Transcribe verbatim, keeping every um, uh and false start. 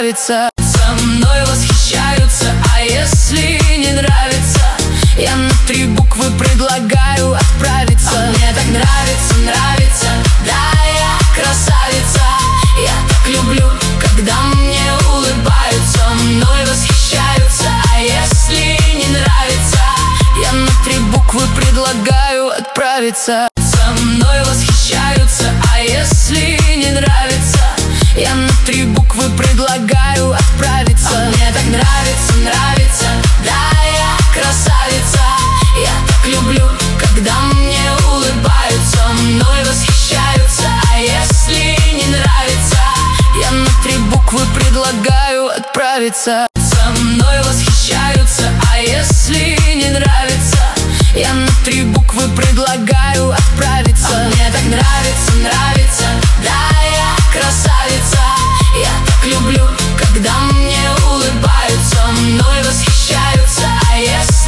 отправиться. Со мной восхищаются, а если не нравится, я на три буквы предлагаю отправиться. А мне так нравится, нравится, да, я красавица. Я так люблю, когда мне улыбаются. Мной восхищаются, а если не нравится, я на три буквы предлагаю отправиться. Со мной восхищаются, а если не нравится, я на три буквы предлагаю отправиться. А мне так нравится, нравится, да, я красавица. Я так люблю, когда мне улыбаются. Мной восхищаются, а если не нравится, я на три буквы предлагаю отправиться. Со мной восхищаются, а если не нравится, я на три буквы предлагаю